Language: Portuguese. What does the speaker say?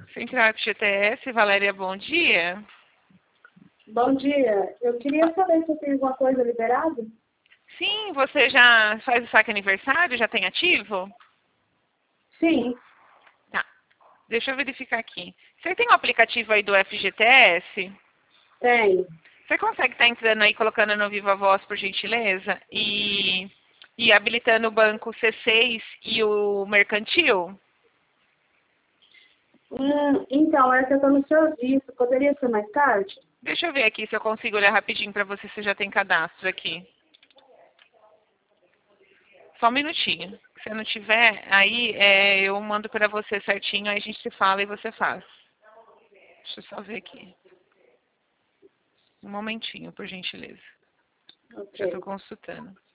Central FGTS, Valéria, bom dia. Bom dia. Eu queria saber se tem alguma coisa liberada. Sim, você já faz o saque aniversário? Já tem ativo? Sim, Tá. Deixa eu verificar aqui. Você tem o aplicativo aí do FGTS? tem. Você consegue estar entrando aí, colocando no Viva Voz, por gentileza? E habilitando o banco C6 e o mercantil? Então, é que eu estou no serviço. Poderia ser mais tarde? Deixa eu ver aqui se eu consigo olhar rapidinho para você se já tem cadastro aqui. Só um minutinho. Se eu não tiver, aí eu mando para você certinho, aí a gente se fala e você faz. Deixa eu só ver aqui. Um momentinho, por gentileza. Já estou Ok. consultando.